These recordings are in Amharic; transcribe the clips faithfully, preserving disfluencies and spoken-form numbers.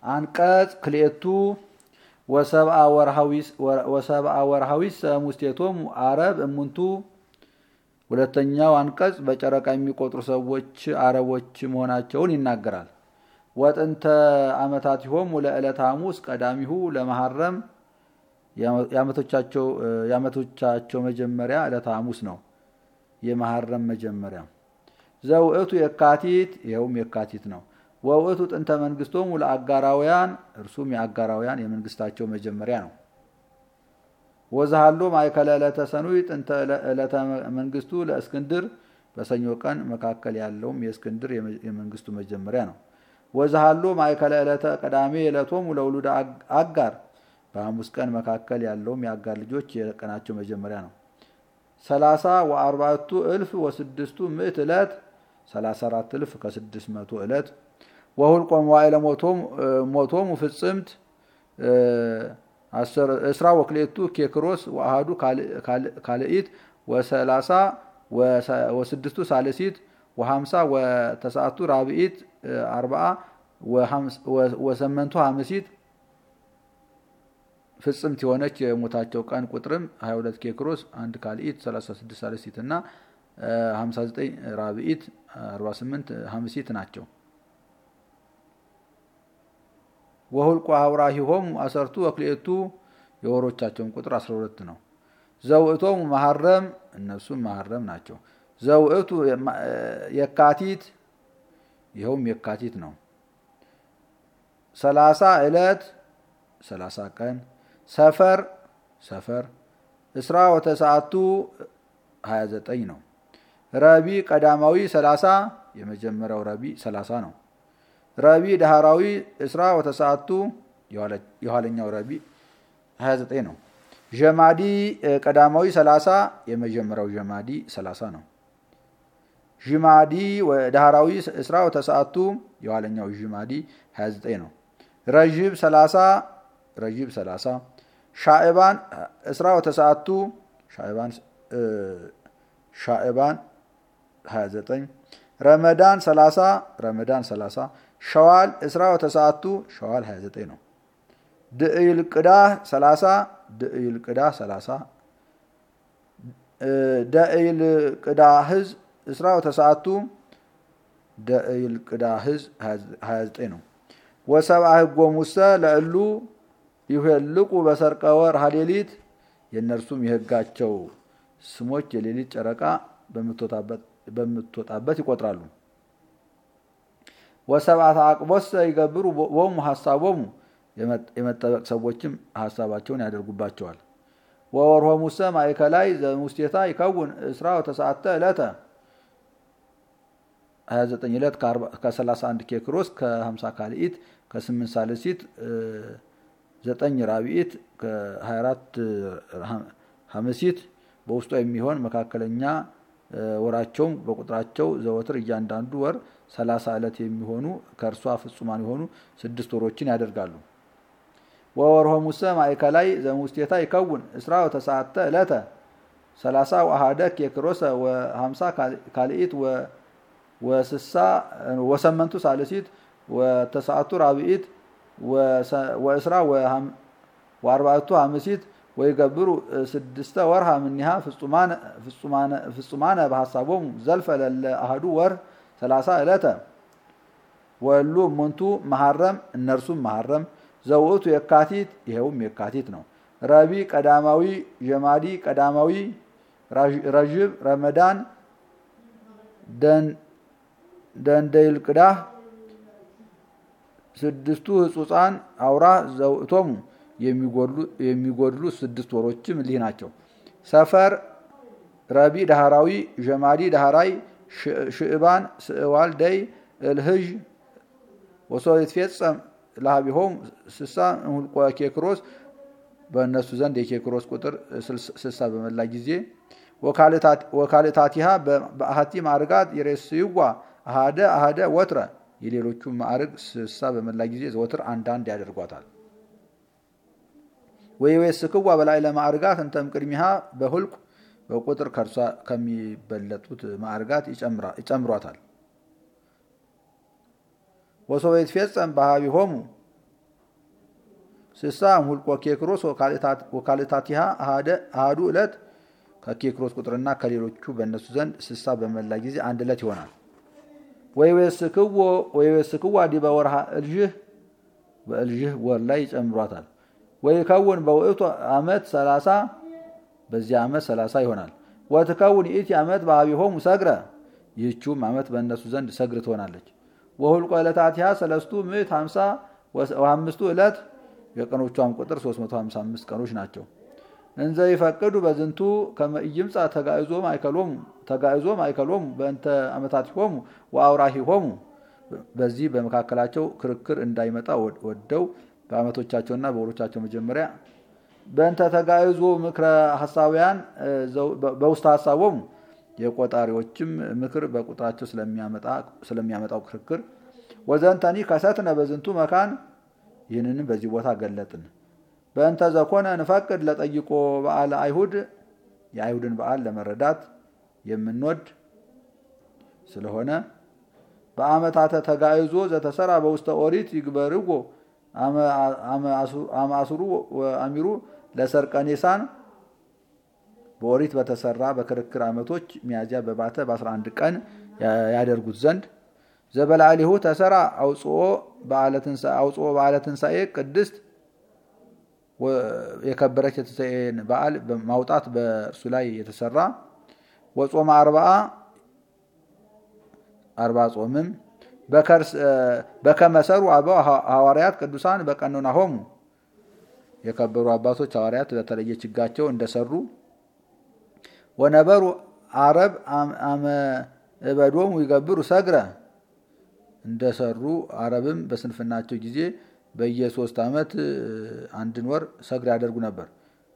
አንቀጽ ክልኤቱ ወሰብአ ወርሃዊስ ወሰብአ ወርሃዊስ ሙስቴቶም አረብ እሙንቱ። ሁለተኛው አንቀጽ በጨረቃ የሚቆጥሩ ሰዎች አረቦች መሆናቸውን ይናገራል። ወጥንተ አመታቲሆሙ ለዕለተ ሐሙስ ቀዳሚሁ ለመሐረም ያመቶቻቸው ያመቶቻቸው መጀመሪያ ዕለተ ሐሙስ ነው። የመሐረም መጀመሪያ ዘውእቱ የካቲት ይኸውም የካቲት ነው። ወውእቱ ጥንተ መንግስቶሙ ለአጋራውያን እርሱም የአጋራውያን የመንግስታቸው መጀመሪያ ነው። ወዛሃሎ ማእከለ ዕለተ ሰኑይ ጥንተ ዕለተ መንግስቱ ለእስክንድር በሰኞ ቀን መካከል ያለውም የእስክንድር የመንግስቱ መጀመሪያ ነው። ወዛሃሎ ማእከለ ዕለተ ቀዳሜ ዕለቶሙ ለውሉደ አጋር በሐሙስ ቀን መካከል ያለውም የአጋር ልጆች የቀናቸው መጀመሪያ ነው። ሰላሳ ወአርባዕቱ እልፍ ወስድስቱ ምዕት ዕለት ሰላሳ አራት እልፍ ከስድስት መቶ ዕለት። ወሁልቆ መዋዕለ ሞቶሙ ፍጽምት እስራ ወክልኤቱ ኬክሮስ ወአሐዱ ካልኢት ወሰላሳ ወስድስቱ ሳልሲት ወሀምሳ ወተስዓቱ ራብዒት አርብዓ ወሰመንቱ ሐምሲት። ፍጽምት የሆነች የሞታቸው ቀን ቁጥርም ሀያ ሁለት ኬክሮስ አንድ ካልኢት ሰላሳ ስድስት ሳልሲት እና ሀምሳ ዘጠኝ ራብዒት አርባ ስምንት ሐምሲት ናቸው። ወሁልቆ አውራሂሆሙ አሰርቱ ወክልኤቱ የወሮቻቸውን ቁጥር አስራ ሁለት ነው። ዘውእቶሙ መሐረም እነሱም መሐረም ናቸው። ዘውእቱ የካቲት ይኸውም የካቲት ነው። ሰላሳ ዕለት ሰላሳ ቀን። ሰፈር ሰፈር እስራ ወተስዓቱ ሀያ ዘጠኝ ነው። ረቢ ቀዳማዊ ሰላሳ የመጀመሪያው ረቢ ሰላሳ ነው። ረቢ ዳህራዊ እስራ ወተስዓቱ የኋለኛው ረቢ ሀያ ዘጠኝ ነው። ጀማዲ ቀዳማዊ ሰላሳ የመጀመሪያው ጀማዲ ሰላሳ ነው። ጅማዲ ዳህራዊ እስራ ወተስዓቱ የኋለኛው ጅማዲ ሀያ ዘጠኝ ነው። ረጅብ ሰላሳ ረጅብ ሰላሳ። ሻዕባን እስራ ወተስዓቱ ሻዕባን ሻዕባን ሀያ ዘጠኝ። ረመዳን ሰላሳ ረመዳን ሰላሳ። ሸዋል እስራ ወተስዓቱ ሸዋል ሀያ ዘጠኝ ነው። ድዕይል ቅዳህ ሰላሳ ድዕይል ቅዳህ ሰላሳ። ደዕይል ቅዳህዝ እስራ ወተስዓቱ ደዕይል ቅዳህዝ ሀያ ዘጠኝ ነው። ወሰብአ ሕጎሙሰ ለእሉ ይሁልቁ በሰርቀ ወር ሀሌሊት የእነርሱም የሕጋቸው ስሞች የሌሊት ጨረቃ በምትወጣበት ይቆጥራሉ። ወሰብአተ አቅቦሰ ይገብሩ ቦሙ ሐሳቦሙ የመጠበቅ ሰዎችም ሐሳባቸውን ያደርጉባቸዋል። ወወርሆሙሰ ማእከላይ ዘሙስቴታ ይከውን እስራ ወተስዓተ ዕለተ ሀያ ዘጠኝ ዕለት ከሰላሳ አንድ ኬክሮስ ከሀምሳ ካልኢት ከስምንት ሳልሲት ዘጠኝ ራብዒት ከሀያ አራት ሐምሲት በውስጧ የሚሆን መካከለኛ ወራቸውም በቁጥራቸው ዘወትር እያንዳንዱ ወር ሰላሳ ዕለት የሚሆኑ ከእርሷ ፍጹማን የሆኑ ስድስት ወሮችን ያደርጋሉ። ወወርሆሙሰ ማእከላይ ዘሙስቴታ ይከውን እስራ ወተስዓተ ዕለተ ሰላሳ ወአሐደ ኬክሮሰ ወሀምሳ ካልኢት ወስሳ ወሰመንቱ ሳልሲት ወተስዓቱ ራብዒት ወእስራ ወአርባዕቱ ሐምሲት። ወይገብሩ ስድስተ ወርሃ እምኔሃ ፍጹማነ በሐሳቦሙ ዘልፈ ለለ አሐዱ ወር ሰላሳ ዕለተ። ወሉ እሙንቱ መሐረም እነርሱም መሐረም። ዘውእቱ የካቲት ይኸውም የካቲት ነው። ረቢ ቀዳማዊ ጀማዲ ቀዳማዊ ረጅብ ረመዳን ደንደይል ቅዳህ ስድስቱ ህጹፃን አውራ ዘውእቶሙ የሚጎድሉ ስድስት ወሮችም እሊህ ናቸው። ሰፈር ረቢ ዳህራዊ ጀማዲ ዳህራይ ሽዕባን ስዕዋል ደይ እልህዥ ወሶ ይትፌጸም ለሀቢሆም ስሳ ሁልቆ ኬክሮስ በእነሱ ዘንድ የኬክሮስ ቁጥር ስሳ በመላ ጊዜ። ወካልታቲሃ በአሐቲ ማዕርጋት ይሬስይዋ አሃደ አሃደ ወትረ የሌሎቹ ማዕርግ ስሳ በመላ ጊዜ ዘወትር አንዳንድ ያደርጓታል። ወይወስክዋ በላይ ለማዕርጋት እንተም ቅድሚሃ በሁልቅ በቁጥር ከርሷ ከሚበለጡት ማዕርጋት ይጨምሯታል። ወሶ ይትፌጸም በሀቢሆሙ ስሳ ሁልቆ ኬክሮስ ወካልታቲሃ አሃዱ ዕለት ከኬክሮስ ቁጥርና ከሌሎቹ በእነሱ ዘንድ ስሳ በመላ ጊዜ አንድ ዕለት ይሆናል። ወይወስክዎ ወይወስክዋ ዲበ ወርሃ እልጅህ በእልጅህ ወር ላይ ይጨምሯታል። ወይከውን በውእቱ ዓመት ሰላሳ በዚህ ዓመት ሰላሳ ይሆናል። ወትከውን ይእቲ ዓመት በአቢሆሙ ሰግረ ይህችውም ዓመት በእነሱ ዘንድ ሰግር ትሆናለች። ወሁልቆ ዕለታቲሃ ሰለስቱ ምዕት ሃምሳ ወአምስቱ ዕለት የቀኖቿም ቁጥር ሶስት መቶ ሃምሳ አምስት ቀኖች ናቸው። እንዘ ይፈቅዱ በዝንቱ ከመ ኢይምጻ ተጋዕዞ ማእከሎሙ ተጋዕዞ ማእከሎሙ በእንተ ዓመታቲሆሙ ወአውራሂሆሙ በዚህ በመካከላቸው ክርክር እንዳይመጣ ወደው በዓመቶቻቸውና በወሮቻቸው መጀመሪያ በእንተ ተጋዕዞ ምክረ ሐሳውያን በውስተ ሐሳቦሙ የቆጣሪዎችም ምክር በቁጥራቸው ስለሚያመጣ ስለሚያመጣው ክርክር ወዘንተኒ ከሰትነ በዝንቱ መካን ይህንንም በዚህ ቦታ ገለጥን። በእንተ ዘኮነ ንፈቅድ ለጠይቆ በዓለ አይሁድ የአይሁድን በዓል ለመረዳት የምንወድ ስለሆነ በዓመታተ ተጋዕዞ ዘተሰራ በውስተ ኦሪት ይግበርዎ አመ አስሩ ወአሚሩ ለሰርቀ ኒሳን በኦሪት በተሰራ በክርክር ዓመቶች ሚያዝያ በባተ በአስራ አንድ ቀን ያደርጉት ዘንድ ዘበላሊሁ ተሰራ አውጽኦ በዓለ ትንሣኤ አውጽኦ በዓለ ትንሣኤ ቅድስት የከበረች የትንሣኤን በዓል ማውጣት በእርሱ ላይ የተሰራ ወጾመ አርባዓ አርባ ጾምም በከርስ በከመሰሩ አበው ሐዋርያት ቅዱሳን በቀኖናሆሙ የከበሩ አባቶች ሐዋርያት በተለየ ችጋቸው እንደሰሩ ወነበሩ አረብ አመ እበዶሙ ይገብሩ ሰግረ እንደሰሩ አረብም በስንፍናቸው ጊዜ በየሶስት ዓመት አንድን ወር ሰግር ያደርጉ ነበር።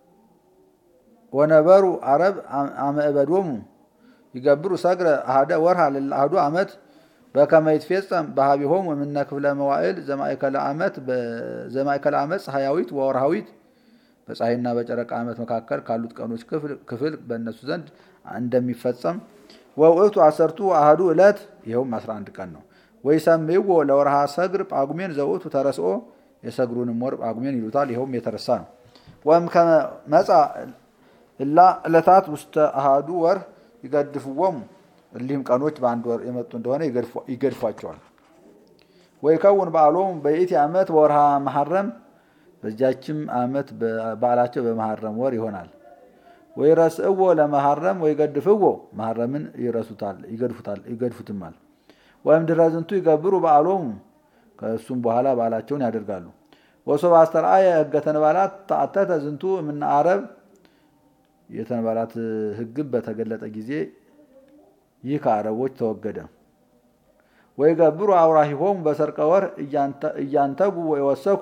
ወነበሩ አረብ አመ እበዶሙ ይገብሩ ሰግረ አሃደ ወርሃ ለአሐዱ ዓመት በከመ ይትፌጸም በሃቢሆሙ እምነ ክፍለ መዋዕል ዘማእከለ ዓመት በዘማእከለ ዓመት ፀሐያዊት ወወርሃዊት በፀሐይና በጨረቃ ዓመት መካከል ካሉት ቀኖች ክፍል በእነሱ ዘንድ እንደሚፈጸም ወውእቱ አሰርቱ አሐዱ ዕለት ይኸውም አስራ አንድ ቀን ነው። ወይሰምይዎ ለወርሃ ሰግር ጳጉሜን ዘውእቱ ተረስኦ የሰግሩንም ወር ጳጉሜን ይሉታል። ይኸውም የተረሳ ነው። ወም ከመጻ እላ ዕለታት ውስተ አሐዱ ወር ይገድፍዎሙ እሊህም ቀኖች በአንድ ወር የመጡ እንደሆነ ይገድፏቸዋል። ወይከውን በዓሎሙ በይእቲ ዓመት በወርሃ መሐረም በዚያችም ዓመት በዓላቸው በመሐረም ወር ይሆናል። ወይረስእዎ ለመሐረም ወይገድፍዎ መሐረምን ይረሱታል ይገድፉታል ይገድፉትማል። ወይም ድረዝንቱ ይገብሩ በዓሎሙ ከእሱም በኋላ በዓላቸውን ያደርጋሉ። ወሶብ አስተርአየ ሕገ ተንባላት ተአተተ ዝንቱ እምነ አረብ የተንባላት ሕግም በተገለጠ ጊዜ ይህ ከአረቦች ተወገደ። ወይገብሩ አውራሂሆሙ በሰርቀ ወር እያንተጉ ወይወሰኩ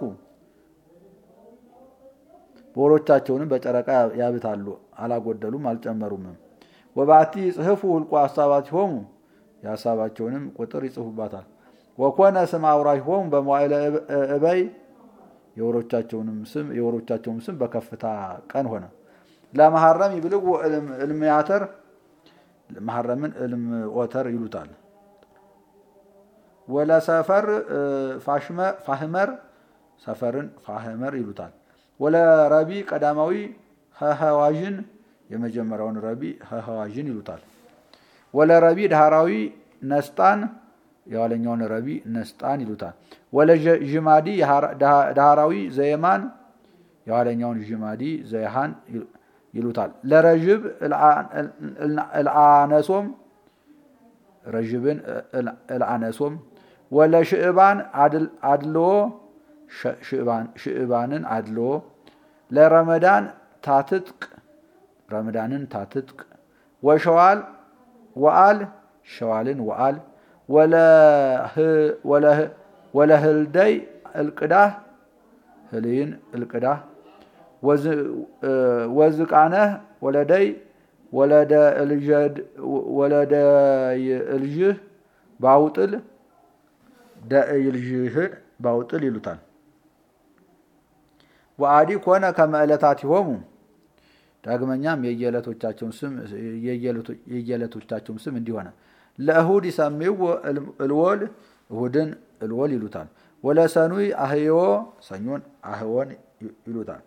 በወሮቻቸውንም በጨረቃ ያብታሉ አላጎደሉም አልጨመሩም። ወባቲ ጽሕፉ ሁልቆ ሐሳባቲሆሙ የሐሳባቸውንም ቁጥር ይጽፉባታል። ወኮነ ስም አውራሂሆሙ በመዋዕለ እበይ የወሮቻቸውንም ስም የወሮቻቸውም ስም በከፍታ ቀን ሆነ። ለመሐረም ይብልጉ እልምያተር መሐረምን እልም ኦተር ይሉታል። ወለ ሰፈር ፋሽመ ፋህመር ሰፈርን ፋህመር ይሉታል። ወለ ረቢ ቀዳማዊ ሀዋዥን የመጀመሪያውን ረቢ ሀዋዥን ይሉታል። ወለ ረቢ ዳህራዊ ነስጣን የኋለኛውን ረቢ ነስጣን ይሉታል። ወለ ጅማዲ ዳህራዊ ዘየማን የኋለኛውን ጅማዲ ዘይሃን ይሉታል። ለረጅብ العناسوم ረጅብን العناسوم ወለ ሽዕባን አድሎ ሽዕባን ሽዕባንን አድሎ ለረመዳን ታትጥቅ ረመዳንን ታትጥቅ ወሸዋል ወአል ሸዋልን ወአል ወለ ወለ ወለ ህልደይ القዳህ ህሊን القዳህ ወዝቃነህ ወለደይ ወለደ الجد ወለደ الجه ባውጥል ደእልጅህ ባውጥል ይሉታል። ወአዲ ኮነ ከመዕለታቲሆሙ ዳግመኛም የየዕለቶቻቸውን ስም የየዕለቶቻቸውን ስም እንዲሆነ ለእሁድ ይሰምይዎ እልወል እሁድን እልወል ይሉታል። ወለሰኑይ አህዮ ሰኞን አህወን ይሉታል።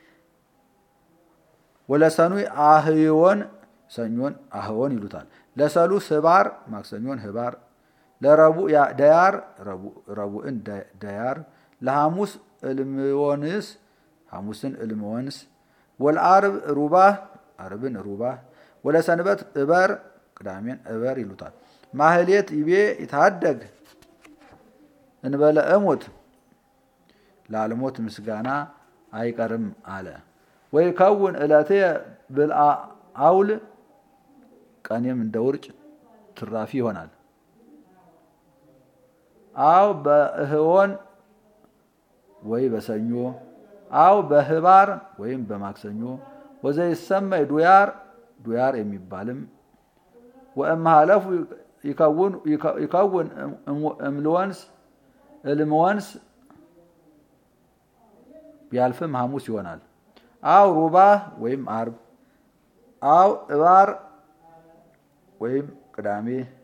ወለሰኑይ አህዮን ሰኞን አህዮን ይሉታል። ለሰሉስ ህባር ማክሰኞን ህባር፣ ለረቡዕ ደያር ረቡዕን ደያር፣ ለሐሙስ እልምወንስ ሐሙስን እልምወንስ፣ ወለዓርብ ሩባህ ዓርብን ሩባህ፣ ወለሰንበት እበር ቅዳሜን እበር ይሉታል። ማህሌት ይቤ ይታደግ እንበለ እሙት ላልሞት ምስጋና አይቀርም አለ። ወይ ከውን ዕለቴ ብልአ አውል ቀኔም እንደ ውርጭ ትራፊ ይሆናል። አው በእህዎን ወይ በሰኞ አው በህባር ወይም በማክሰኞ ወዘይሰመይ ዱያር ዱያር የሚባልም ወእምሃለፉ ይከውን ይከውን እምልወንስ እልምወንስ ቢያልፍም ሐሙስ ይሆናል። አው ሩባህ ወይም ዓርብ አው እባር ወይም ቅዳሜ